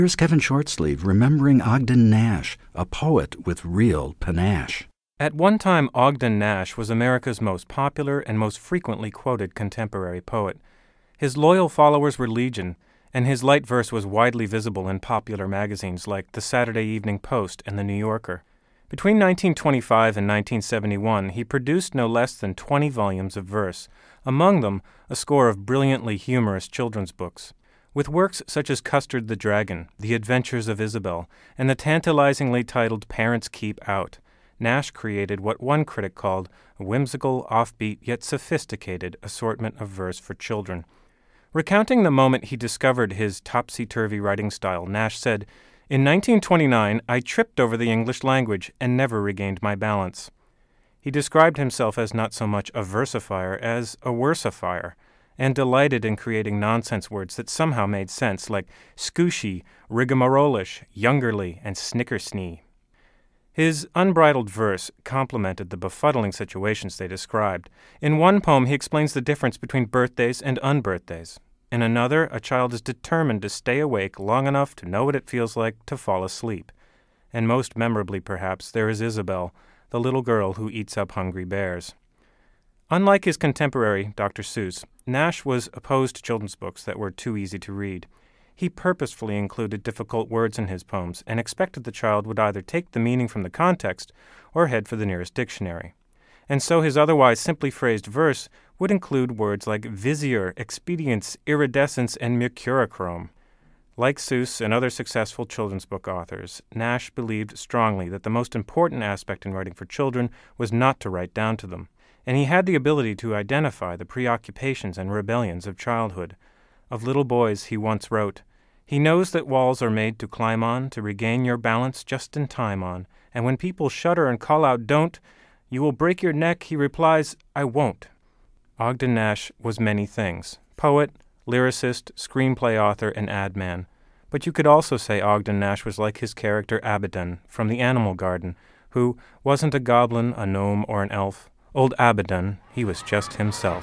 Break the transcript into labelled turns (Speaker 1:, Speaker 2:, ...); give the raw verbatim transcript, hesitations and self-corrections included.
Speaker 1: Here's Kevin Shortsleeve remembering Ogden Nash, a poet with real panache.
Speaker 2: At one time, Ogden Nash was America's most popular and most frequently quoted contemporary poet. His loyal followers were legion, and his light verse was widely visible in popular magazines like the Saturday Evening Post and the New Yorker. Between nineteen twenty-five and nineteen seventy-one, he produced no less than twenty volumes of verse, among them a score of brilliantly humorous children's books. With works such as Custard the Dragon, The Adventures of Isabel, and the tantalizingly titled Parents Keep Out, Nash created what one critic called a whimsical, offbeat, yet sophisticated assortment of verse for children. Recounting the moment he discovered his topsy-turvy writing style, Nash said, "In nineteen twenty-nine, I tripped over the English language and never regained my balance." He described himself as not so much a versifier as a worsifier, and delighted in creating nonsense words that somehow made sense, like scooshy, rigmarolish, youngerly, and snickersnee. His unbridled verse complemented the befuddling situations they described. In one poem, he explains the difference between birthdays and unbirthdays. In another, a child is determined to stay awake long enough to know what it feels like to fall asleep. And most memorably, perhaps, there is Isabel, the little girl who eats up hungry bears. Unlike his contemporary, Doctor Seuss, Nash was opposed to children's books that were too easy to read. He purposefully included difficult words in his poems and expected the child would either take the meaning from the context or head for the nearest dictionary. And so his otherwise simply phrased verse would include words like vizier, expedience, iridescence, and mercurochrome. Like Seuss and other successful children's book authors, Nash believed strongly that the most important aspect in writing for children was not to write down to them, and he had the ability to identify the preoccupations and rebellions of childhood. Of little boys, he once wrote, "He knows that walls are made to climb on, to regain your balance just in time on, and when people shudder and call out, 'Don't,' you will break your neck," he replies, "I won't." Ogden Nash was many things: poet, lyricist, screenplay author, and ad man. But you could also say Ogden Nash was like his character Abaddon from The Animal Garden, who wasn't a goblin, a gnome, or an elf. Old Abaddon, he was just himself.